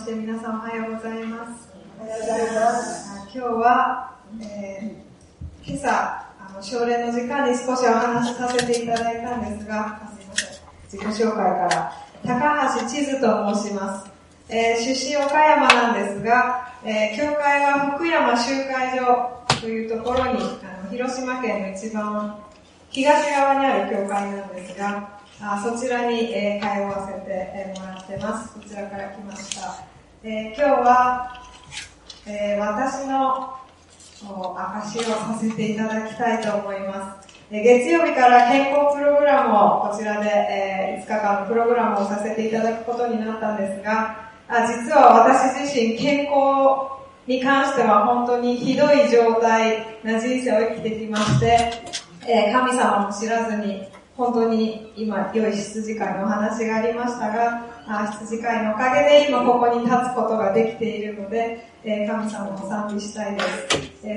して、皆さんおはようございます。 おはようございます。 今日は、今朝朝礼の時間に少しお話しさせていただいたんですが、すいません、自己紹介から高橋千鶴と申します。出身岡山なんですが、教会は福山集会所というところに広島県の一番東側にある教会なんですが、そちらに、通わせてもらってます。こちらから来ました。今日は、私の証しをさせていただきたいと思います。月曜日から健康プログラムをこちらで、5日間のプログラムをさせていただくことになったんですが、実は私自身健康に関しては本当にひどい状態な人生を生きてきまして、神様も知らずに本当に今良い羊飼いのお話がありましたが、羊飼いのおかげで今ここに立つことができているので、神様を賛美したいです。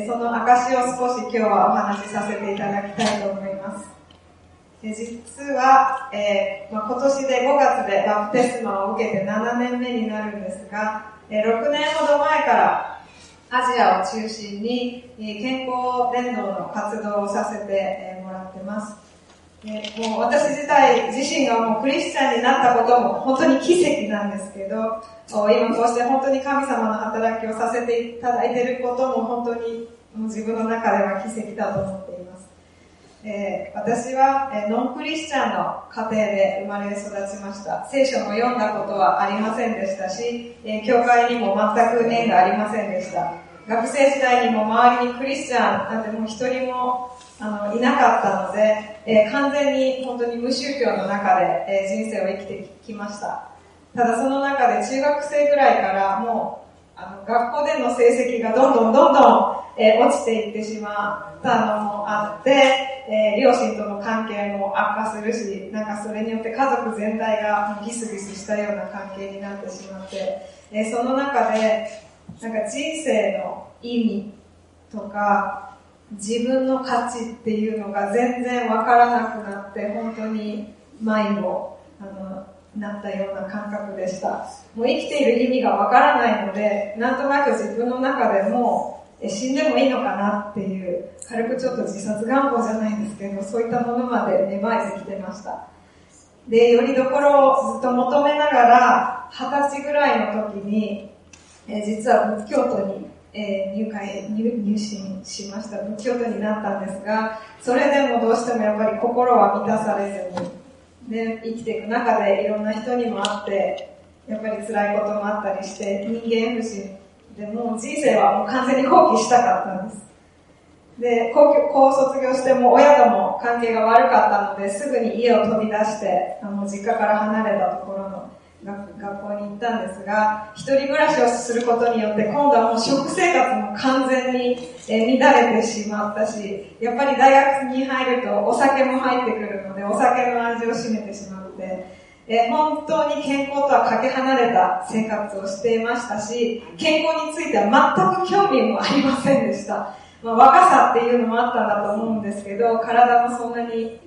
その証を少し今日はお話しさせていただきたいと思います。実は、今年で5月でバプテスマを受けて7年目になるんですが、6年ほど前からアジアを中心に健康伝道の活動をさせてもらってます。もう私自身がもうクリスチャンになったことも本当に奇跡なんですけど、今こうして本当に神様の働きをさせていただいていることも本当に自分の中では奇跡だと思っています。私はノンクリスチャンの家庭で生まれ育ちました。聖書も読んだことはありませんでしたし、教会にも全く縁がありませんでした。学生時代にも周りにクリスチャンなんてもう一人もいなかったので、完全に本当に無宗教の中で、人生を生きてきました。ただその中で中学生ぐらいからもう学校での成績がどんどん落ちていってしまったのもあって、両親との関係も悪化するし、なんかそれによって家族全体がギスギスしたような関係になってしまって、その中でなんか人生の意味とか自分の価値っていうのが全然わからなくなって、本当に迷子なったような感覚でした。もう生きている意味がわからないので、なんとなく自分の中でも死んでもいいのかなっていう、軽くちょっと自殺願望じゃないんですけど、そういったものまで芽生えてきてました。で、よりどころをずっと求めながら、20歳ぐらいの時に、実は仏教徒に入信しました。仏教徒になったんですが、それでもどうしてもやっぱり心は満たされずに、で、生きていく中でいろんな人にも会って、やっぱり辛いこともあったりして、人間不信でもう人生はもう完全に放棄したかったんです。で、高卒業しても親とも関係が悪かったので、すぐに家を飛び出して、実家から離れたところの学校に行ったんですが、一人暮らしをすることによって、今度はもう食生活も完全に乱れてしまったし、やっぱり大学に入るとお酒も入ってくるので、お酒の味を占めてしまって、本当に健康とはかけ離れた生活をしていましたし、健康については全く興味もありませんでした。若さっていうのもあったんだと思うんですけど、体もそんなに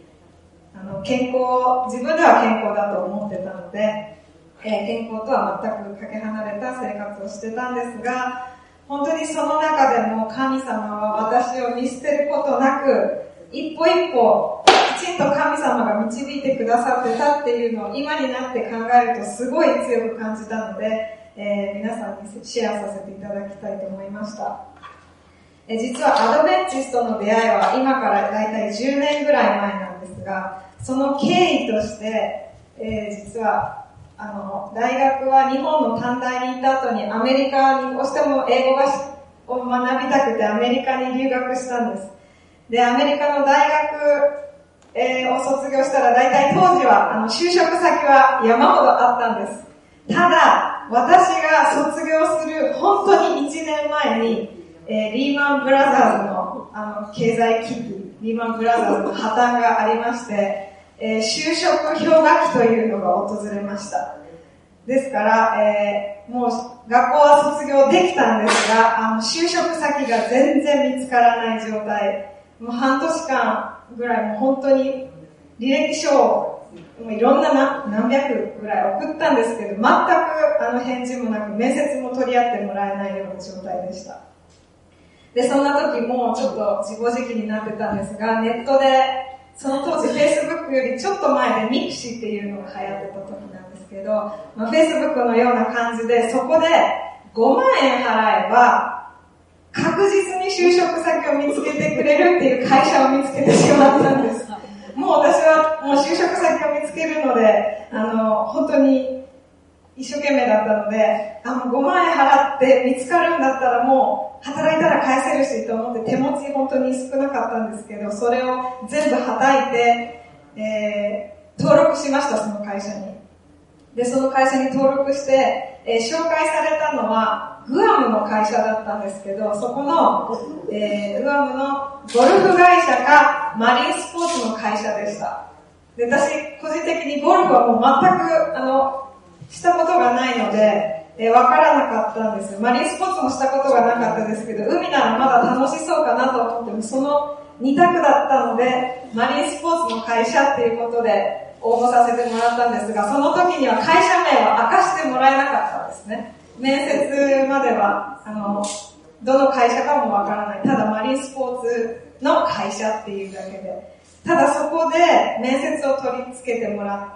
自分では健康だと思ってたので、健康とは全くかけ離れた生活をしてたんですが、本当にその中でも神様は私を見捨てることなく、一歩一歩きちんと神様が導いてくださってたっていうのを今になって考えるとすごい強く感じたので、皆さんにシェアさせていただきたいと思いました。実はアドベンチストの出会いは今からだいたい10年ぐらい前なんですが、その経緯として、実は大学は日本の短大に行った後にアメリカにどうしても英語を学びたくてアメリカに留学したんです。で、アメリカの大学、を卒業したら大体当時は就職先は山ほどあったんです。ただ、私が卒業する本当に1年前に、リーマンブラザーズの経済危機、リーマンブラザーズの破綻がありまして、就職氷河期というのが訪れました。ですから、もう学校は卒業できたんですが、就職先が全然見つからない状態。もう半年間ぐらいもう本当に履歴書をもういろんな何百ぐらい送ったんですけど、全く返事もなく、面接も取り合ってもらえないような状態でした。で、そんな時もちょっと自暴自棄になってたんですが、ネットで、その当時 Facebook よりちょっと前でミクシーっていうのが流行ってた時なんですけど、Facebook のような感じで、そこで5万円払えば、確実に就職先を見つけてくれるっていう会社を見つけてしまったんです。もう私はもう就職先を見つけるので、本当に一生懸命だったので、5万円払って見つかるんだったらもう働いたら返せるしと思って手持ち本当に少なかったんですけど、それを全部はたいて、登録しました、その会社に。で、その会社に登録して、紹介されたのはグアムの会社だったんですけど、そこの、グアムのゴルフ会社かマリンスポーツの会社でした。で、私個人的にゴルフはもう全くしたことがないので、わからなかったんですよ。マリンスポーツもしたことがなかったですけど、海ならまだ楽しそうかなと思っても、その2択だったので、マリンスポーツの会社っていうことで応募させてもらったんですが、その時には会社名は明かしてもらえなかったんですね。面接までは、どの会社かもわからない。ただマリンスポーツの会社っていうだけで。ただそこで面接を取り付けてもらって、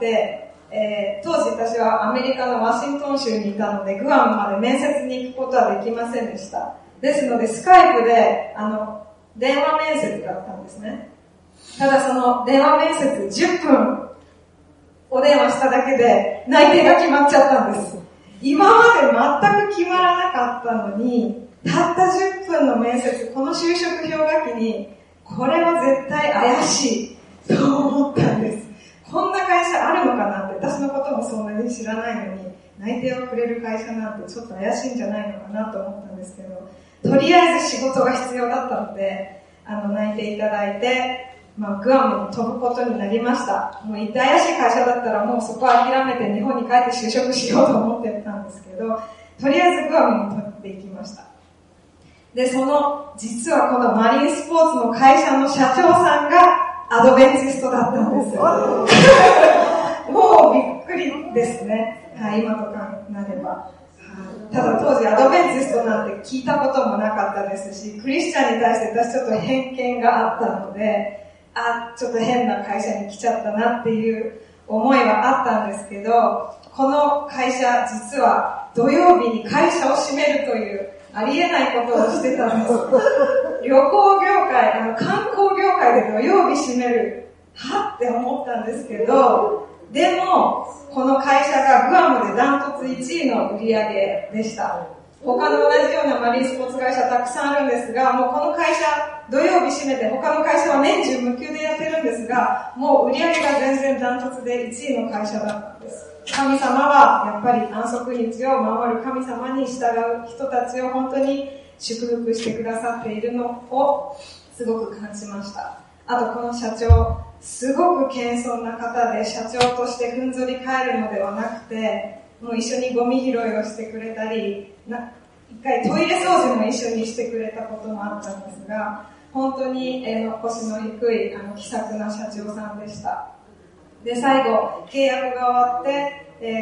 当時私はアメリカのワシントン州にいたので、グアムまで面接に行くことはできませんでした。ですので、スカイプで、電話面接だったんですね。ただその電話面接10分お電話しただけで内定が決まっちゃったんです。今まで全く決まらなかったのに、たった10分の面接、この就職氷河期に、これは絶対怪しいと思ったんです。こんな会社あるのかなって、私のこともそんなに知らないのに、内定をくれる会社なんてちょっと怪しいんじゃないのかなと思ったんですけど、とりあえず仕事が必要だったので、内定いただいて、グアムに飛ぶことになりました。もう行って怪しい会社だったらもうそこは諦めて日本に帰って就職しようと思ってたんですけど、とりあえずグアムに飛んでいきました。で、実はこのマリンスポーツの会社の社長さんがアドベンチストだったんですよ。もうびっくりですね。はい、今とかなれば。ただ当時アドベンチストなんて聞いたこともなかったですし、クリスチャンに対して私ちょっと偏見があったので、ちょっと変な会社に来ちゃったなっていう思いはあったんですけど、この会社実は土曜日に会社を閉めるというありえないことをしてたんです。旅行業界、観光業界で土曜日閉める、はって思ったんですけど、でも、この会社がグアムでダントツ1位の売り上げでした。他の同じようなマリンスポーツ会社たくさんあるんですが、もうこの会社、土曜日閉めて他の会社は年中無休でやってるんですが、もう売り上げが全然ダントツで1位の会社だったんです。神様はやっぱり安息日を守る神様に従う人たちを本当に祝福してくださっているのをすごく感じました。あとこの社長、すごく謙遜な方で、社長としてふんぞり返るのではなくて、もう一緒にゴミ拾いをしてくれたり、一回トイレ掃除も一緒にしてくれたこともあったんですが、本当に腰の低い気さくな社長さんでした。で、最後、契約が終わって、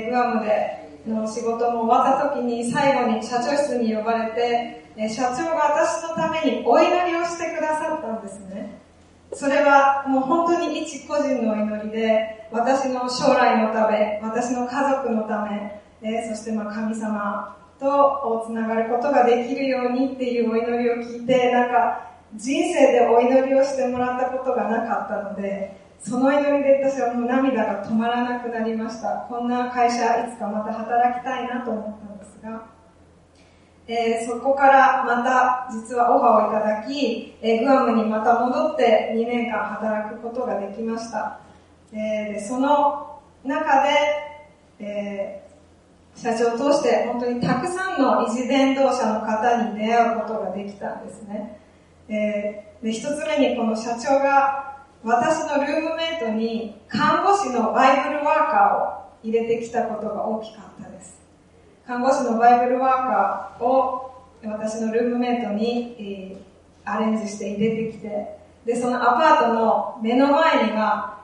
グアムでの仕事も終わった時に最後に社長室に呼ばれて、社長が私のためにお祈りをしてくださったんですね。それはもう本当に一個人のお祈りで、私の将来のため、私の家族のため、そして神様とつながることができるようにっていうお祈りを聞いて、人生でお祈りをしてもらったことがなかったので、その祈りで私はもう涙が止まらなくなりました。こんな会社いつかまた働きたいなと思ったんですが、そこからまた実はオファーをいただき、グアムにまた戻って2年間働くことができました。でその中で、社長を通して本当にたくさんの維持伝道者の方に出会うことができたんですね。で一つ目にこの社長が私のルームメイトに看護師のバイブルワーカーを入れてきたことが大きかったです。看護師のバイブルワーカーを私のルームメイトに、アレンジして入れてきて、でそのアパートの目の前には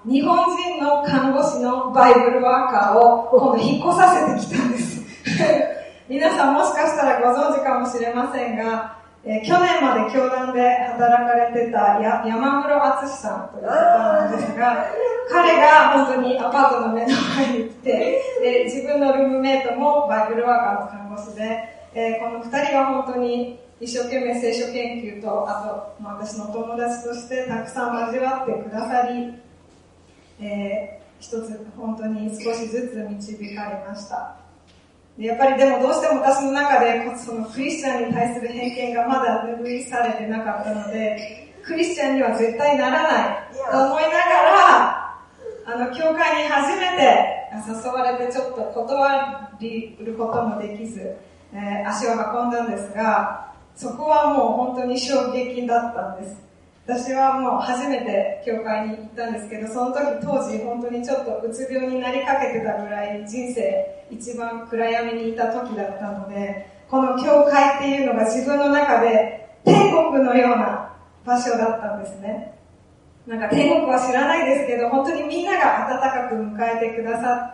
日本人の看護師のバイブルワーカーを今度引っ越させてきたんです。皆さんもしかしたらご存知かもしれませんが、去年まで教団で働かれてた山室敦さんという方なんですが、彼が本当にアパートの目の前に来て、で自分のルームメイトもバイブルワーカーの看護師で、この二人は本当に一生懸命聖書研究と、あと、私の友達としてたくさん交わってくださり、一つ本当に少しずつ導かれました。やっぱりでもどうしても私の中でそのクリスチャンに対する偏見がまだ拭いされてなかったので、クリスチャンには絶対ならないと思いながら、教会に初めて誘われてちょっと断ることもできず、足を運んだんですが、そこはもう本当に衝撃だったんです。私はもう初めて教会に行ったんですけど、その時当時本当にちょっとうつ病になりかけてたぐらい人生一番暗闇にいた時だったので、この教会っていうのが自分の中で天国のような場所だったんですね。なんか天国は知らないですけど、本当にみんなが温かく迎えてくださって、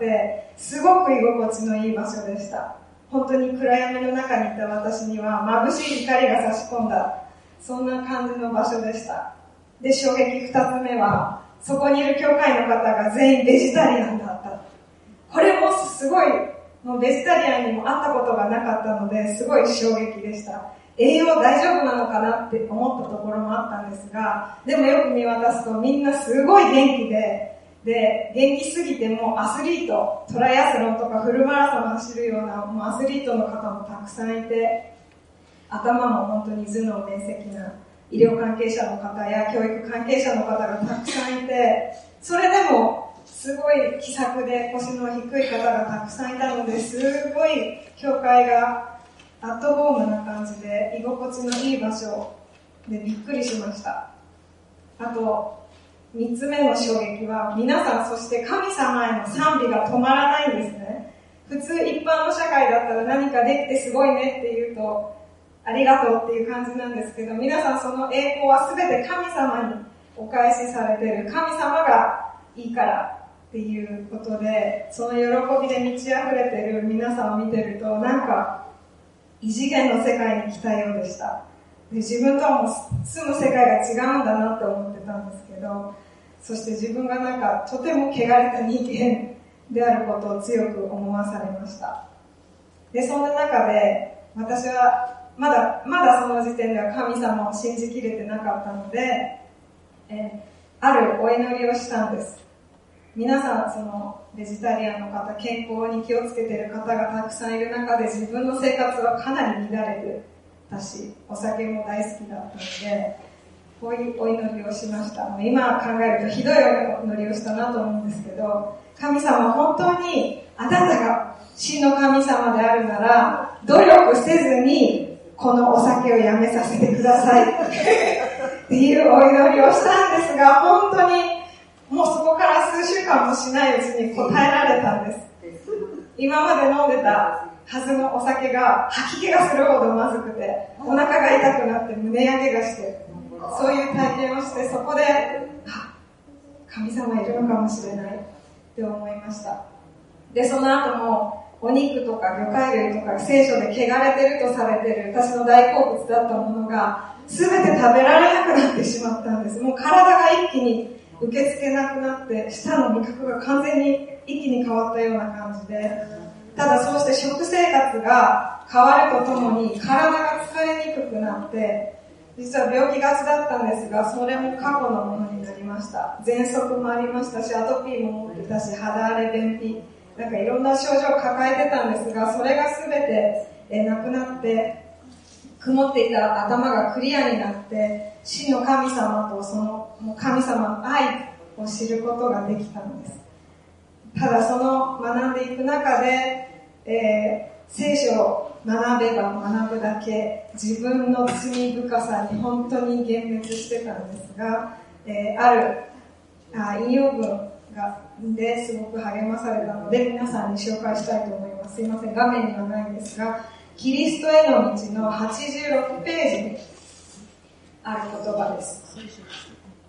すごく居心地のいい場所でした。本当に暗闇の中にいた私には眩しい光が差し込んだ、そんな感じの場所でした。で、衝撃二つ目は、そこにいる教会の方が全員ベジタリアンだった。これもすごい、もうベジタリアンにも会ったことがなかったので、すごい衝撃でした。栄養大丈夫なのかなって思ったところもあったんですが、でもよく見渡すとみんなすごい元気で、元気すぎてもうアスリート、トライアスロンとかフルマラソン走るようなもうアスリートの方もたくさんいて、頭も本当に頭脳明晰な医療関係者の方や教育関係者の方がたくさんいて、それでもすごい気さくで腰の低い方がたくさんいたので、すごい教会がアットホームな感じで居心地のいい場所でびっくりしました。あと3つ目の衝撃は、皆さんそして神様への賛美が止まらないんですね。普通一般の社会だったら何かできてすごいねって言うとありがとうっていう感じなんですけど、皆さんその栄光は全て神様にお返しされている、神様がいいからっていうことで、その喜びで満ち溢れている皆さんを見てると、なんか異次元の世界に来たようでした。で、自分とはもう住む世界が違うんだなって思ってたんですけど、そして自分がなんかとても汚れた人間であることを強く思わされました。で、そんな中で私はまだその時点では神様を信じきれてなかったので、あるお祈りをしたんです。皆さんそのベジタリアンの方、健康に気をつけている方がたくさんいる中で、自分の生活はかなり乱れてたし、お酒も大好きだったので、こういうお祈りをしました。今考えるとひどいお祈りをしたなと思うんですけど、神様、本当にあなたが真の神様であるなら、努力せずにこのお酒をやめさせてくださいっていうお祈りをしたんですが、本当にもうそこから数週間もしないうちに答えられたんです。今まで飲んでたはずのお酒が吐き気がするほどまずくて、お腹が痛くなって胸焼けがして、そういう体験をして、そこで神様いるのかもしれないって思いました。で、その後もお肉とか魚介類とか聖書で汚れてるとされてる私の大好物だったものが全て食べられなくなってしまったんです。もう体が一気に受け付けなくなって、舌の味覚が完全に一気に変わったような感じで、ただそうして食生活が変わるとともに体が疲れにくくなって、実は病気がちだったんですが、それも過去のものになりました。喘息もありましたし、アトピーも持ってたし、肌荒れ、便秘、なんかいろんな症状を抱えてたんですが、それが全てなくなって、曇っていた頭がクリアになって、真の神様とその神様の愛を知ることができたのです。ただその学んでいく中で、聖書を学べば学ぶだけ自分の罪深さに本当に幻滅してたんですが、ある引用文ですごく励まされたので皆さんに紹介したいと思います。すいません、画面にはないんですが、キリストへの道の86ページにある言葉です。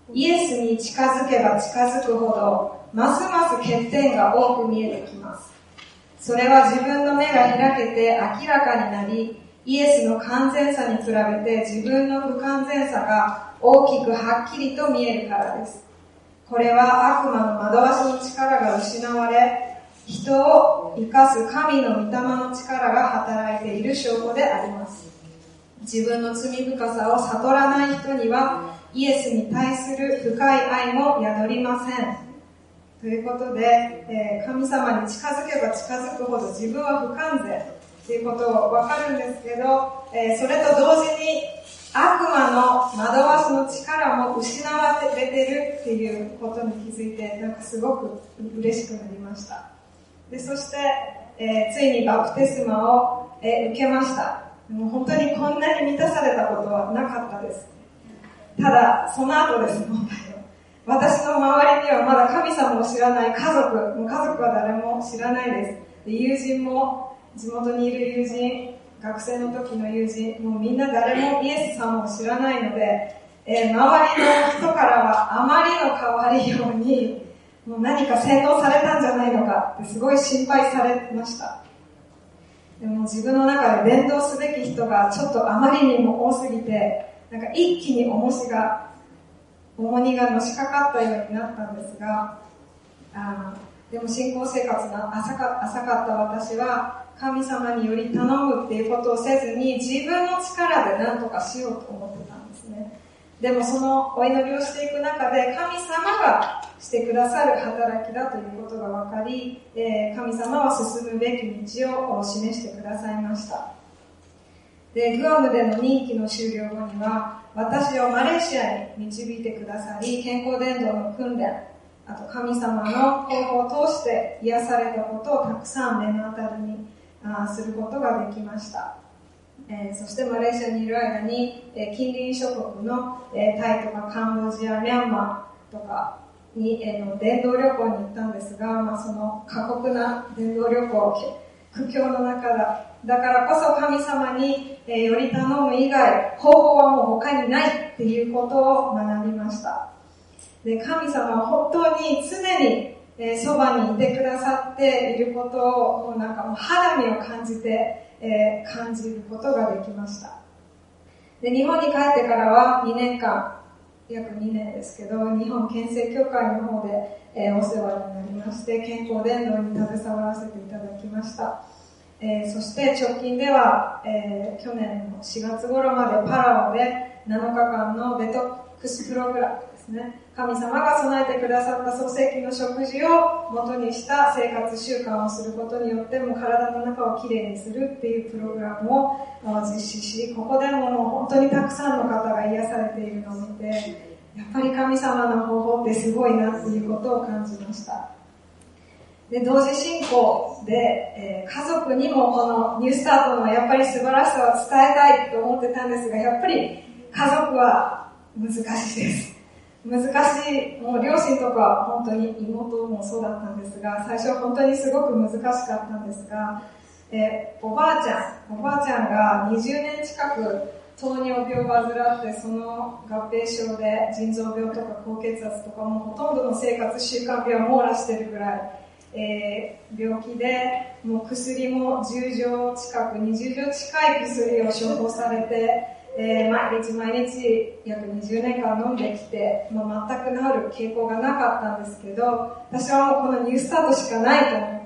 イエスに近づけば近づくほど、ますます欠点が多く見えてきます。それは自分の目が開けて明らかになり、イエスの完全さに比べて自分の不完全さが大きくはっきりと見えるからです。これは悪魔の惑わしの力が失われ、人を生かす神の御霊の力が働いている証拠であります。自分の罪深さを悟らない人には、イエスに対する深い愛も宿りません。ということで、神様に近づけば近づくほど自分は不完全ということをわかるんですけど、それと同時に悪魔の惑わしの力も失われてるっていうことに気づいて、なんかすごく嬉しくなりました。で、そして、ついにバプテスマを、受けました。もう本当にこんなに満たされたことはなかったです。ただ、その後です、問題は。私の周りにはまだ神様を知らない家族は誰も知らないです。で、友人も、地元にいる友人、学生の時の友人、もうみんな誰もイエス様を知らないので、周りの人からはあまりの変わりように、もう何か洗脳されたんじゃないのかってすごい心配されました。でも自分の中で伝道すべき人がちょっとあまりにも多すぎて、なんか一気に重荷がのしかかったようになったんですが、でも信仰生活が浅かった私は、神様により頼むっていうことをせずに自分の力で何とかしようと思ってたんですね。でもそのお祈りをしていく中で神様がしてくださる働きだということが分かり、神様は進むべき道を示してくださいました。で、グアムでの任期の終了後には、私をマレーシアに導いてくださり、健康伝道の訓練、あと神様の方法を通して癒されたことをたくさん目の当たりにすることができました。そしてマレーシアにいる間に、近隣諸国の、タイとかカンボジア、ミャンマーとかに、伝道旅行に行ったんですが、その過酷な伝道旅行、苦境の中だからこそ神様に、より頼む以外、方法はもう他にないっていうことを学びました。で、神様は本当に常に、そばにいてくださっていることを、もうなんかもう肌身を感じて、感じることができました。で、日本に帰ってからは2年間、約2年ですけど、日本憲政協会の方で、お世話になりまして、健康伝道に携わらせていただきました。そして直近では、去年の4月頃までパラオで7日間のデトックスプログラムですね。神様が備えてくださった創世記の食事を元にした生活習慣をすることによっても体の中をきれいにするっていうプログラムを実施し、ここでも本当にたくさんの方が癒されているのを見て、やっぱり神様の方法ってすごいなっていうことを感じました。で、同時進行で、家族にもこのニュースタートのやっぱり素晴らしさを伝えたいと思ってたんですが、やっぱり家族は難しいです。難しい、もう両親とか本当に妹もそうだったんですが、最初は本当にすごく難しかったんですが、おばあちゃんが20年近く糖尿病を患って、その合併症で腎臓病とか高血圧とかもほとんどの生活習慣病を網羅してるぐらい、病気で、もう薬も10錠近く、20錠近い薬を処方されて、毎日約20年間飲んできて、全く治る傾向がなかったんですけど、私はもうこのニュースタートしかないと思って、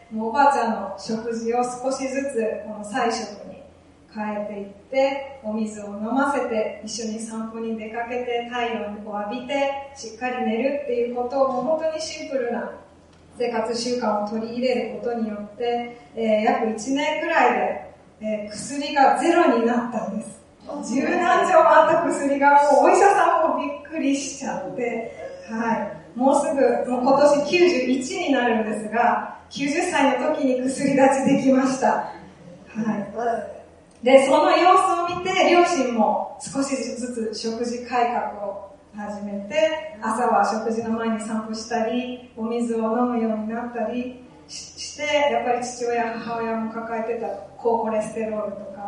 もうおばあちゃんの食事を少しずつこの菜食に変えていって、お水を飲ませて、一緒に散歩に出かけて、太陽を浴びて、しっかり寝るっていうことを、もう本当にシンプルな生活習慣を取り入れることによって、約1年くらいで、薬がゼロになったんです。十何錠もあった薬がもうお医者さんもびっくりしちゃって、はい。もうすぐ、もう今年91になるんですが、90歳の時に薬立ちできました。はい。で、その様子を見て、両親も少しずつ食事改革を始めて、朝は食事の前に散歩したり、お水を飲むようになったりして、やっぱり父親、母親も抱えてた高コレステロールとか、あ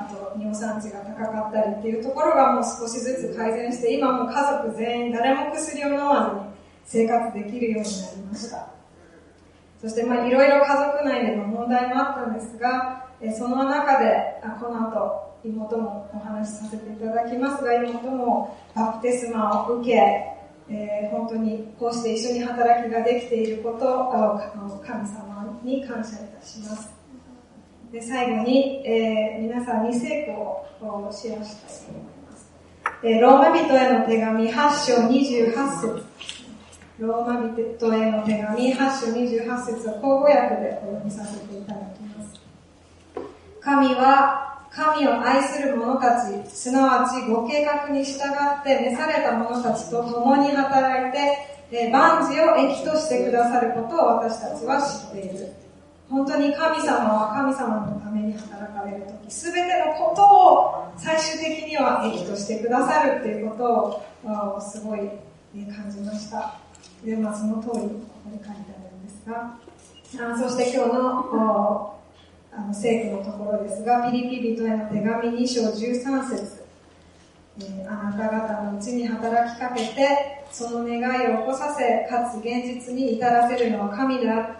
あと尿酸値が高かったりっていうところがもう少しずつ改善して、今も家族全員誰も薬を飲まずに生活できるようになりました。そしていろいろ家族内での問題もあったんですが、その中でこの後妹もお話しさせていただきますが、妹もバプテスマを受け、本当にこうして一緒に働きができていることを神様に感謝いたします。で、最後に、皆さんに聖句をシェアしたいと思います。ローマ人への手紙8章28節。ローマ人への手紙8章28節を口語訳でお読みさせていただきます。神は神を愛する者たち、すなわちご計画に従って召された者たちと共に働いて、万事を益としてくださることを私たちは知っている。本当に神様は神様のために働かれるとき、すべてのことを最終的には益としてくださるっていうことをすごい感じました。で、その通りここに書いてあるんですが、そして今日の聖句のところですが、ピリピ人への手紙2章13節、あなた方のうちに働きかけて、その願いを起こさせ、かつ現実に至らせるのは神であって、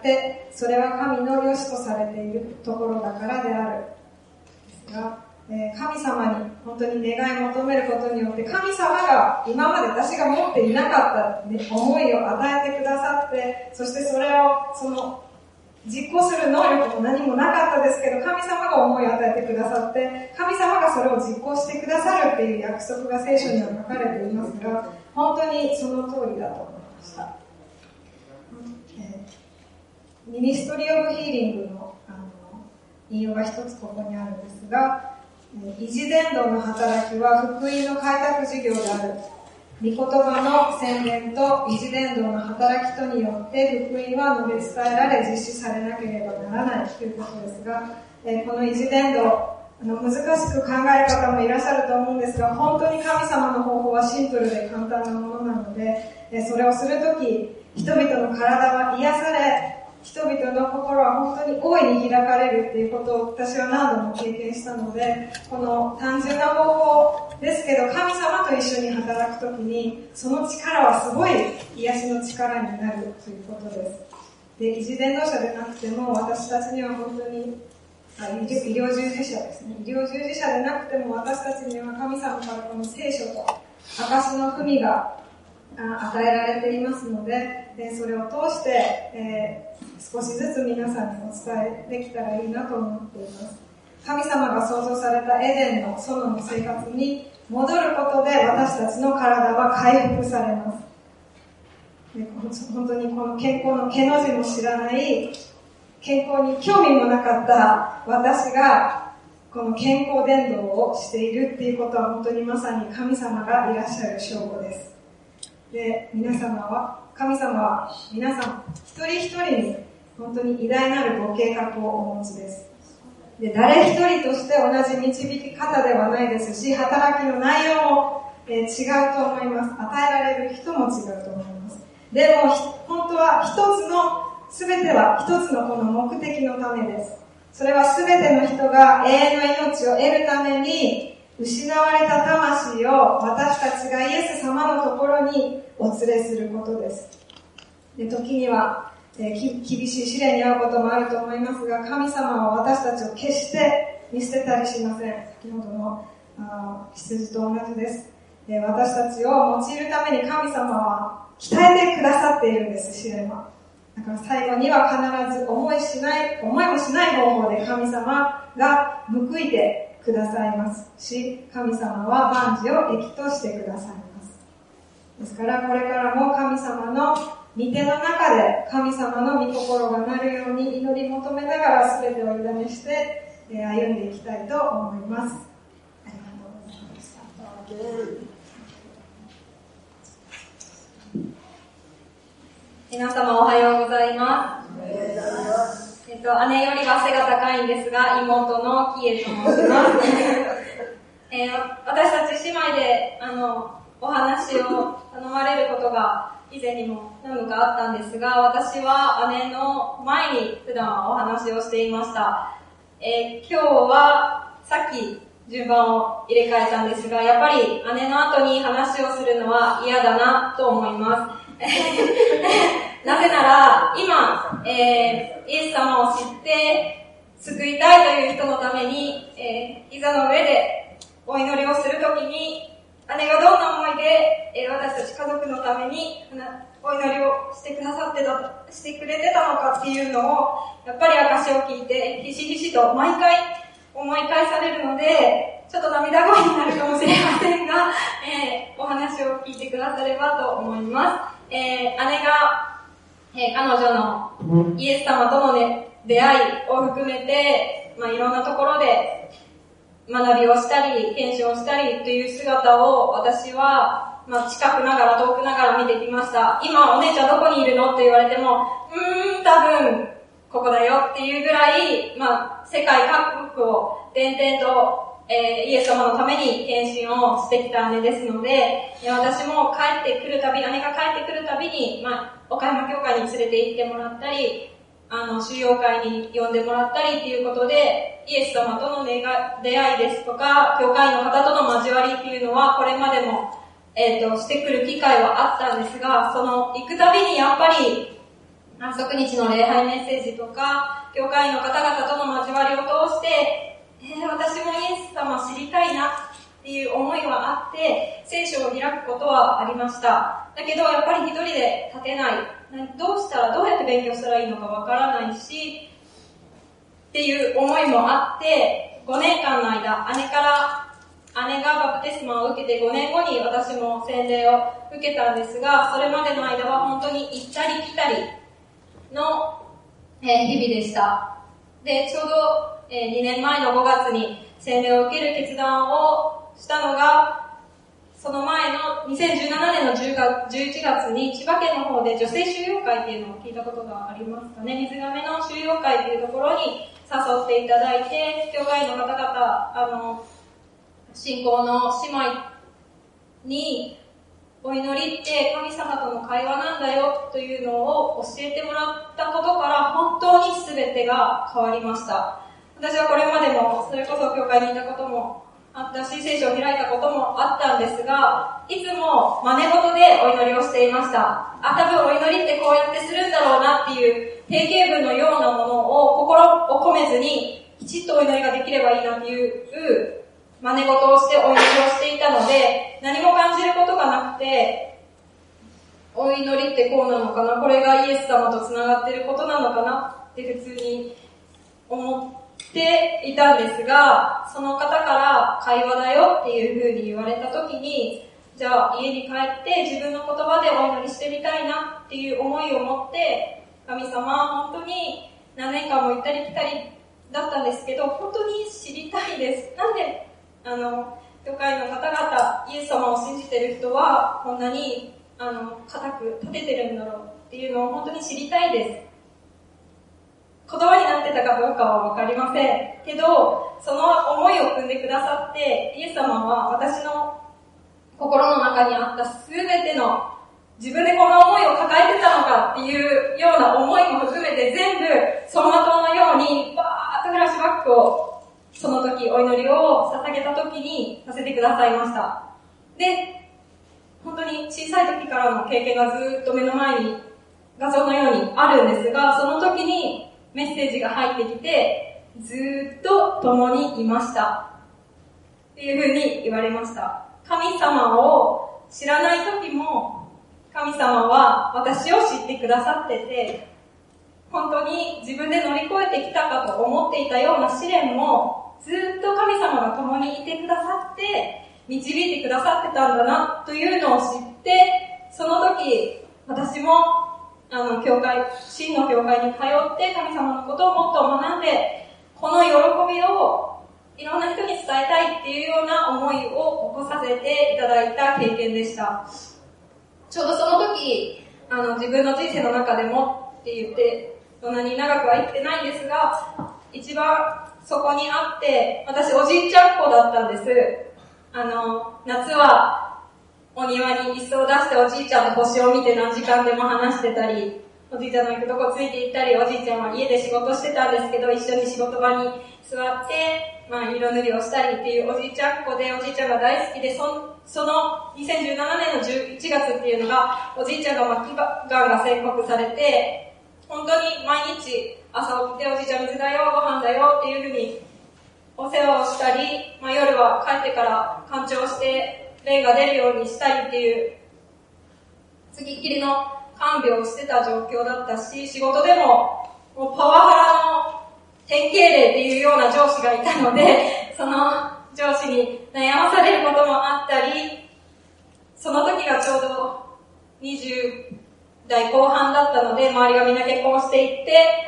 それは神の良しとされているところだからである。ですが、神様に本当に願い求めることによって、神様が今まで私が持っていなかった思いを与えてくださって、そしてそれを実行する能力も何もなかったですけど、神様が思いを与えてくださって、神様がそれを実行してくださるっていう約束が聖書には書かれていますが、本当にその通りだと思いました。ミニストリー・オブ・ヒーリングの引用が一つここにあるんですが、異次伝道の働きは福音の開拓事業である。御言葉の宣言と異次伝道の働きとによって福音は述べ伝えられ実施されなければならないということですが、この異次伝道、難しく考える方もいらっしゃると思うんですが、本当に神様の方法はシンプルで簡単なものなので、それをするとき、人々の体は癒され、人々の心は本当に大いに開かれるっていうことを私は何度も経験したので、この単純な方法ですけど、神様と一緒に働くときに、その力はすごい癒しの力になるということです。で、異次伝道者でなくても、私たちには本当に、医療従事者ですね。医療従事者でなくても、私たちには神様からこの聖書と証の文が与えられていますので、それを通して、少しずつ皆さんにお伝えできたらいいなと思っています。神様が創造されたエデンの園の生活に戻ることで私たちの体は回復されます。で、本当にこの健康の毛の字も知らない、健康に興味もなかった私がこの健康伝道をしているっていうことは本当にまさに神様がいらっしゃる証拠です。で、神様は皆さん一人一人に本当に偉大なるご計画をお持ちです。で、誰一人として同じ導き方ではないですし、働きの内容も、違うと思います。与えられる人も違うと思います。でも本当は全ては一つのこの目的のためです。それは全ての人が永遠の命を得るために、失われた魂を私たちがイエス様のところにお連れすることです。で、時には、厳しい試練に遭うこともあると思いますが、神様は私たちを決して見捨てたりしません。先ほどの羊と同じです。私たちを用いるために神様は鍛えてくださっているんです、試練は。だから最後には必ず思いもしない方法で神様が報いてくださいますし、神様は万事を益としてくださいます。ですからこれからも神様の御手の中で神様の御心がなるように祈り求めながら全てを委ねして歩んでいきたいと思います。ありがとうございました。 皆様おはようございます。姉よりは背が高いんですが、妹のキエと申します。私たち姉妹でお話を頼まれることが以前にも何度かあったんですが、私は姉の前に普段はお話をしていました。今日はさっき順番を入れ替えたんですが、やっぱり姉の後に話をするのは嫌だなと思います。なぜなら、今、イエス様を知って救いたいという人のために、膝の上でお祈りをするときに、姉がどんな思いで、私たち家族のためにお祈りをしてくれてたのかっていうのを、やっぱり証を聞いて、ひしひしと毎回思い返されるので、ちょっと涙声になるかもしれませんが、お話を聞いてくださればと思います。姉が、彼女のイエス様との、出会いを含めて、いろんなところで学びをしたり、研修をしたりという姿を私は、近くながら遠くながら見てきました。今お姉ちゃんどこにいるのって言われても、多分ここだよっていうぐらい、世界各国を転々とイエス様のために献身をしてきた姉ですので、私も姉が帰ってくるたびに、岡山教会に連れて行ってもらったり、修養会に呼んでもらったりっていうことで、イエス様との出会いですとか、教会の方との交わりっていうのは、これまでも、してくる機会はあったんですが、その行くたびにやっぱり、安息日の礼拝メッセージとか、教会の方々との交わりを通して、私もイエス様知りたいなっていう思いはあって、聖書を開くことはありました。だけどやっぱり一人で立てない。どうやって勉強したらいいのかわからないし、っていう思いもあって、5年間の間、姉がバプテスマを受けて5年後に私も洗礼を受けたんですが、それまでの間は本当に行ったり来たりの日々でした。で、ちょうど2年前の5月に洗礼を受ける決断をしたのが、その前の2017年の11月に千葉県の方で女性修養会っていうのを聞いたことがありますかね。水亀の修養会っていうところに誘っていただいて、教会の方々、信仰の姉妹に、お祈りって神様との会話なんだよというのを教えてもらったことから本当に全てが変わりました。私はこれまでもそれこそ教会にいたこともあったし、聖書を開いたこともあったんですが、いつも真似事でお祈りをしていました。多分お祈りってこうやってするんだろうなっていう定型文のようなものを心を込めずにきちっとお祈りができればいいなっていう真似事をしてお祈りをしていたので、何も感じることがなくて、お祈りってこうなのかな、これがイエス様と繋がっていることなのかなって普通に思っていたんですが、その方から会話だよっていう風に言われた時に、じゃあ家に帰って自分の言葉でお祈りしてみたいなっていう思いを持って、神様本当に何年間も行ったり来たりだったんですけど、本当に知りたいです。なんで教会の方々、イエス様を信じている人はこんなに固く立ててるんだろうっていうのを本当に知りたいです。言葉になってたかどうかはわかりませんけど、その思いを汲んでくださって、イエス様は私の心の中にあったすべての自分でこの思いを抱えてたのかっていうような思いも含めて全部走馬灯のようにバーッとフラッシュバックをその時お祈りを捧げた時にさせてくださいました。で、本当に小さい時からの経験がずっと目の前に画像のようにあるんですが、その時にメッセージが入ってきて、ずっと共にいましたっていうふうに言われました。神様を知らない時も神様は私を知ってくださってて、本当に自分で乗り越えてきたかと思っていたような試練もずっと神様が共にいてくださって導いてくださってたんだなというのを知って、その時私も真の教会に通って神様のことをもっと学んで、この喜びをいろんな人に伝えたいっていうような思いを起こさせていただいた経験でした。ちょうどその時、自分の人生の中でもって言って、そんなに長くは生きてないんですが、一番そこにあって、私おじいちゃん子だったんです。夏はお庭に椅子を出しておじいちゃんの星を見て何時間でも話してたり、 おじいちゃんの行くとこついて行ったり、おじいちゃんは家で仕事してたんですけど、一緒に仕事場に座って、色塗りをしたりっていうおじいちゃんっ子で、おじいちゃんが大好きで、その2017年の11月っていうのが、おじいちゃんが末期がんが宣告されて、本当に毎日朝起きておじいちゃん水だよ、ご飯だよっていうふうにお世話をしたり、夜は帰ってから干潮して霊が出るようにしたりっていう、つきっきりの看病をしてた状況だったし、仕事でもパワハラの典型例っていうような上司がいたので、その上司に悩まされることもあったり、その時がちょうど20代後半だったので、周りがみんな結婚していって、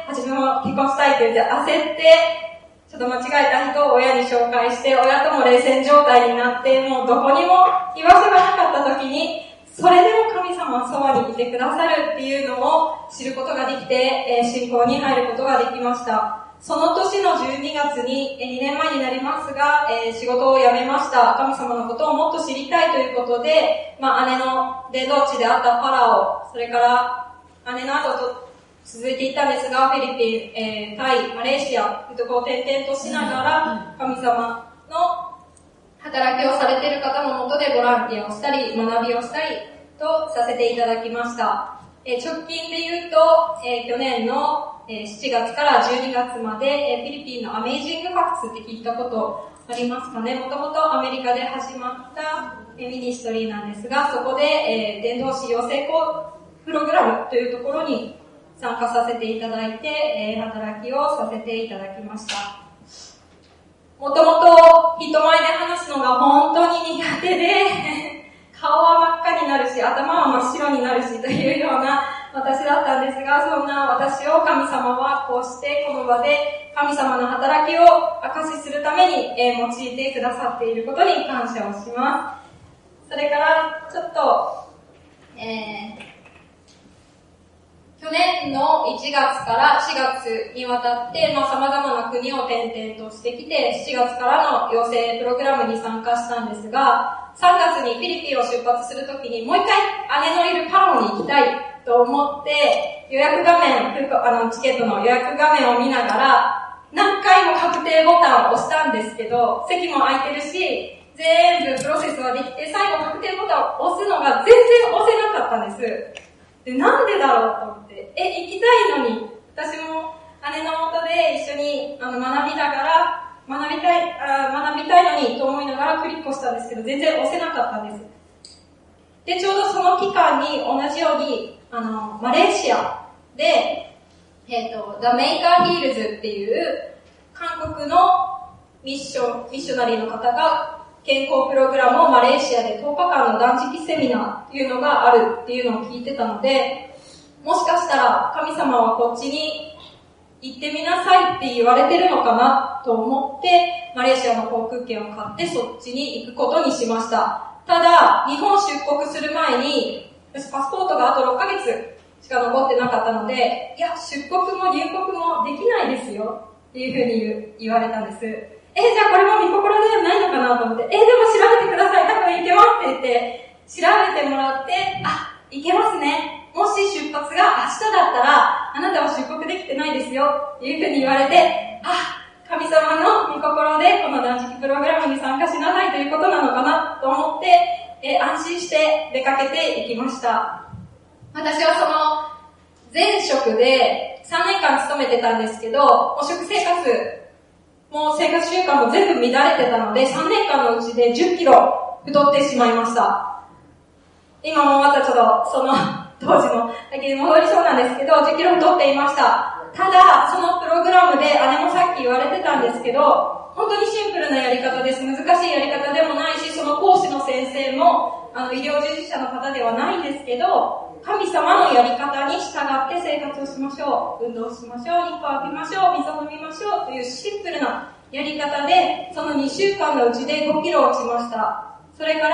自分も結婚したいと言って焦って、ちょっと間違えた人を親に紹介して、親とも冷戦状態になって、もうどこにも居場所がなかった時に、それでも神様はそばにいてくださるっていうのを知ることができて、信仰に入ることができました。その年の12月に、2年前になりますが、仕事を辞めました。神様のことをもっと知りたいということで、姉の伝道地であったパラオ、それから姉の後と続いていったんですが、フィリピン、タイ、マレーシアというところを転々としながら、神様の働きをされている方のもとでボランティアをしたり、学びをしたりとさせていただきました。直近で言うと、去年の7月から12月まで、フィリピンのアメイジングファクスって聞いたことありますかね。もともとアメリカで始まったミニストリーなんですが、そこで、伝道師養成プログラムというところに参加させていただいて、働きをさせていただきました。もともと人前で話すのが本当に苦手で顔は真っ赤になるし、頭は真っ白になるしというような私だったんですが、そんな私を神様はこうしてこの場で神様の働きを証しするために用いてくださっていることに感謝をします。それからちょっと、去年の1月から4月にわたって、様々な国を転々としてきて、7月からの養成プログラムに参加したんですが、3月にフィリピンを出発するときに、もう一回姉のいるパラオに行きたいと思って、予約画面、チケットの予約画面を見ながら、何回も確定ボタンを押したんですけど、席も空いてるし、全部プロセスはできて、最後確定ボタンを押すのが全然押せなかったんです。で、なんでだろうと思って、行きたいのに、私も姉の元で一緒に学びながら、学びたいのにと思いながらクリックをしたんですけど、全然押せなかったんです。で、ちょうどその期間に同じように、マレーシアで、The Maker Heals っていう韓国のミッショナリーの方が健康プログラムをマレーシアで10日間の断食セミナーっていうのがあるっていうのを聞いてたので、もしかしたら神様はこっちに行ってみなさいって言われてるのかなと思って、マレーシアの航空券を買ってそっちに行くことにしました。ただ、日本出国する前に、私パスポートがあと6ヶ月しか残ってなかったので、いや、出国も入国もできないですよっていうふうに言われたんです。じゃあこれも見心ではないのかなと思って、でも調べてください、多分行けますって言って、調べてもらって、行けますね。もし出発が明日だったら、あなたは出国できてないですよっていうふうに言われて、神様の御心でこの断食プログラムに参加しなさいということなのかなと思って、安心して出かけていきました。私はその前職で3年間勤めてたんですけど、もう食生活、もう生活習慣も全部乱れてたので、3年間のうちで10キロ太ってしまいました。今もまたちょっとその当時のだけに戻りそうなんですけど、10キロ太っていました。ただ、そのプログラムで姉もさっき言われてたんですけど、本当にシンプルなやり方です。難しいやり方でもないし、その講師の先生も医療従事者の方ではないんですけど、神様のやり方に従って生活をしましょう。運動しましょう。日光浴びましょう。水を飲みましょう。というシンプルなやり方で、その2週間のうちで5キロ落ちました。それから、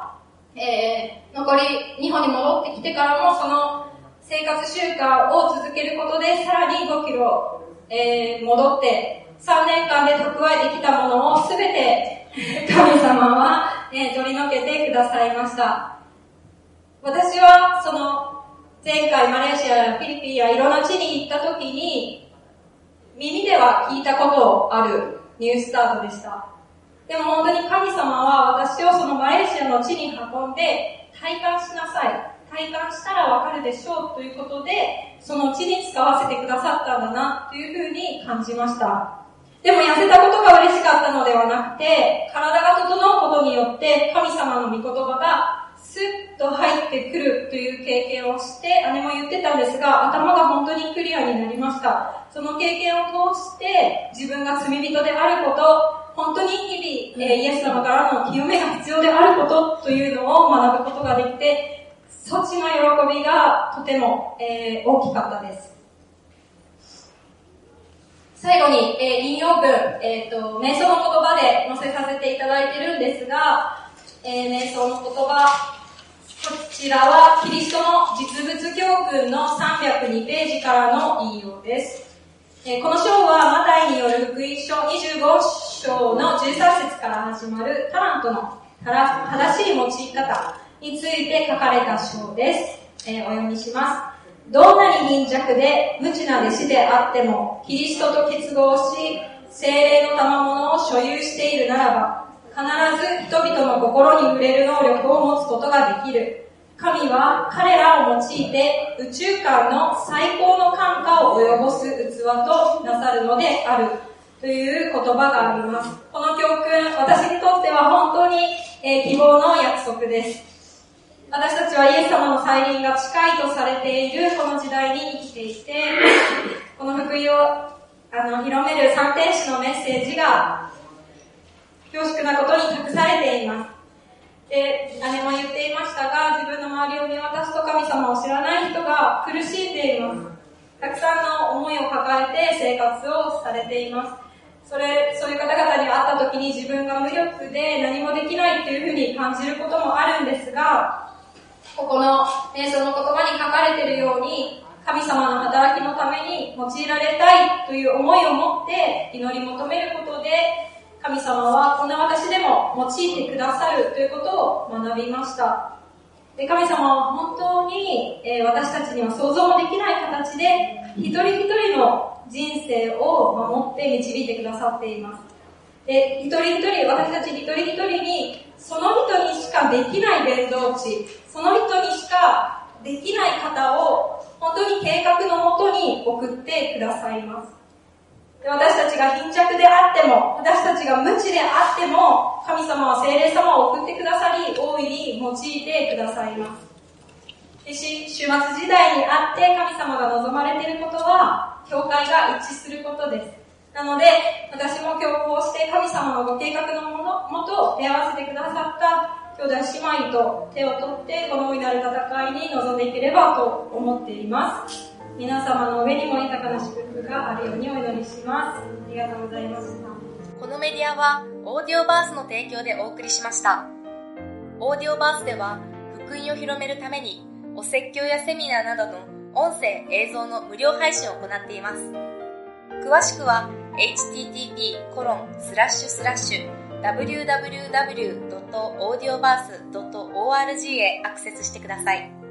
残り日本に戻ってきてからもその生活習慣を続けることでさらに5キロ、戻って3年間で蓄えてきたものをすべて神様は、取り除けてくださいました。私はその前回マレーシアやフィリピンやいろんな地に行った時に、耳では聞いたことあるニュースタートでした。でも本当に神様は私をそのマレーシアの地に運んで体感しなさい。体感したらわかるでしょうということで、その地に使わせてくださったんだなというふうに感じました。でも痩せたことが嬉しかったのではなくて、体が整うことによって神様の御言葉がスッと入ってくるという経験をして、姉も言ってたんですが、頭が本当にクリアになりました。その経験を通して自分が罪人であること、本当に日々、イエス様からの清めが必要であることというのを学ぶことができて、そっちの喜びがとても、大きかったです。最後に、引用文、瞑想の言葉で載せさせていただいているんですが、瞑想の言葉、こちらはキリストの実物教訓の302ページからの引用です。この章はマタイによる福音書25章の13節から始まるタラントの正しい用い方について書かれた章です。お読みします。どんなに貧弱で無知な弟子であっても、キリストと結合し、聖霊の賜物を所有しているならば、必ず人々の心に触れる能力を持つことができる。神は彼らを用いて宇宙間の最高の感化を及ぼす器となさるのであるという言葉があります。この教訓、私にとっては本当に希望の約束です。私たちはイエス様の再臨が近いとされているこの時代に生きていて、この福音を広める三天使のメッセージが恐縮なことに託されています。で、姉も言っていましたが、自分の周りを見渡すと神様を知らない人が苦しんでいます。たくさんの思いを抱えて生活をされています。そういう方々に会った時に自分が無力で何もできないっていうふうに感じることもあるんですが、ここの瞑想の言葉に書かれているように、神様の働きのために用いられたいという思いを持って祈り求めることで、神様はこんな私でも用いてくださるということを学びました。で、神様は本当に、私たちには想像もできない形で一人一人の人生を守って導いてくださっています。で、一人一人、私たち一人一人にその人にしかできない伝道地、その人にしかできない方を本当に計画のもとに送ってくださいます。私たちが貧弱であっても、私たちが無知であっても、神様は聖霊様を送ってくださり、大いに用いてくださいます。で、終末時代にあって神様が望まれていることは、教会が一致することです。なので、私も今日こうして神様のご計画のもと出会わせてくださった兄弟姉妹と手を取って、この大いなる戦いに臨んでいければと思っています。皆様の上にも豊かな祝福があるようにお祈りします。ありがとうございました。 このメディアはオーディオバースの提供でお送りしました。オーディオバースでは福音を広めるためにお説教やセミナーなどの音声・映像の無料配信を行っています。詳しくは http://www.audioverse.org へアクセスしてください。